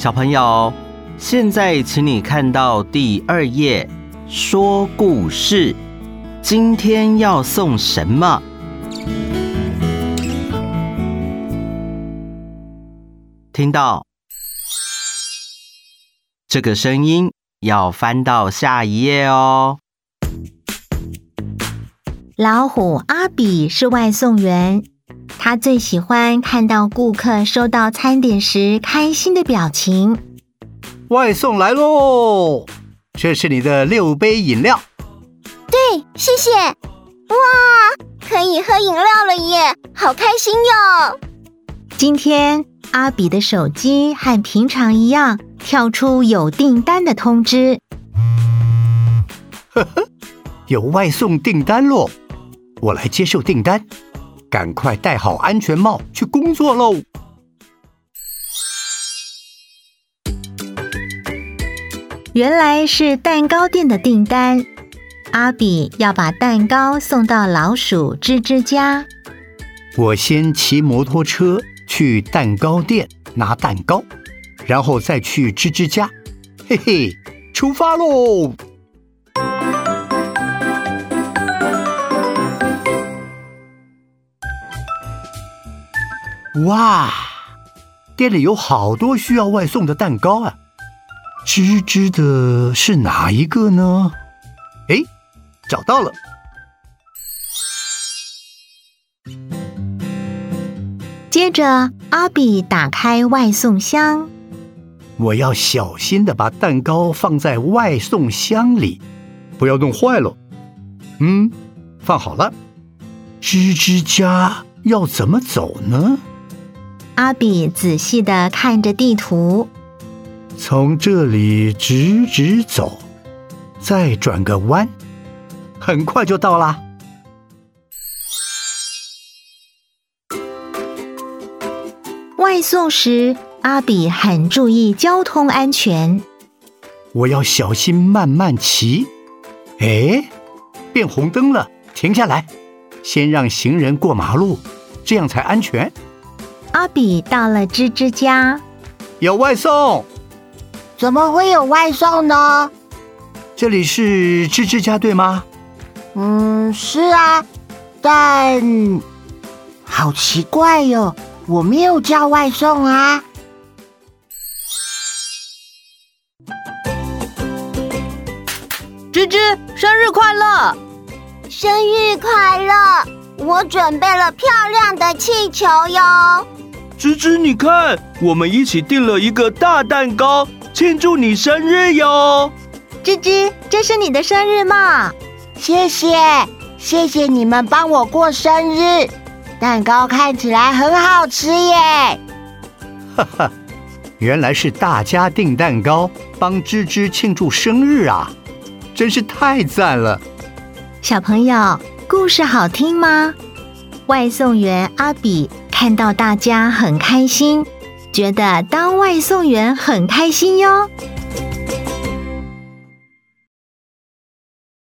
小朋友，现在请你看到第2页，说故事。今天要送什么？听到这个声音，要翻到下一页哦。 老虎阿比是外送员，他最喜欢看到顾客收到餐点时开心的表情。 外送来咯，这是你的6杯饮料。 对，谢谢。哇，可以喝饮料了耶，好开心哟！ 今天阿比的手机和平常一样跳出有订单的通知。 呵呵，有外送订单咯，我来接受订单，赶快戴好安全帽去工作咯。 原来是蛋糕店的订单，阿比要把蛋糕送到老鼠吱吱家。 我先骑摩托车去蛋糕店拿蛋糕，然后再去吱吱家。嘿嘿，出发咯！哇，店里有好多需要外送的蛋糕啊！吱吱的是哪一个呢？诶，找到了。 接着，阿比打开外送箱。 我要小心的把蛋糕放在外送箱里，不要弄坏了。放好了。吱吱家要怎么走呢？ 阿比仔细地看着地图。 从这里直直走，再转个弯，很快就到啦。 外送时，阿比很注意交通安全。 我要小心慢慢骑。诶，变红灯了，停下来，先让行人过马路，这样才安全。 阿比到了吱吱家。 有外送。 怎么会有外送呢？ 这里是吱吱家对吗？ 是啊，但好奇怪哟，我没有叫外送啊。 吱吱，生日快乐！ 生日快乐！我准备了漂亮的气球哟。 吱吱，你看，我们一起订了一个大蛋糕，庆祝你生日哟！ 吱吱，这是你的生日吗？ 谢谢你们帮我过生日，蛋糕看起来很好吃耶！ 哈哈，原来是大家订蛋糕，帮吱吱庆祝生日啊！真是太赞了！ 小朋友，故事好听吗？外送员阿比看到大家很开心，觉得当外送员很开心哟。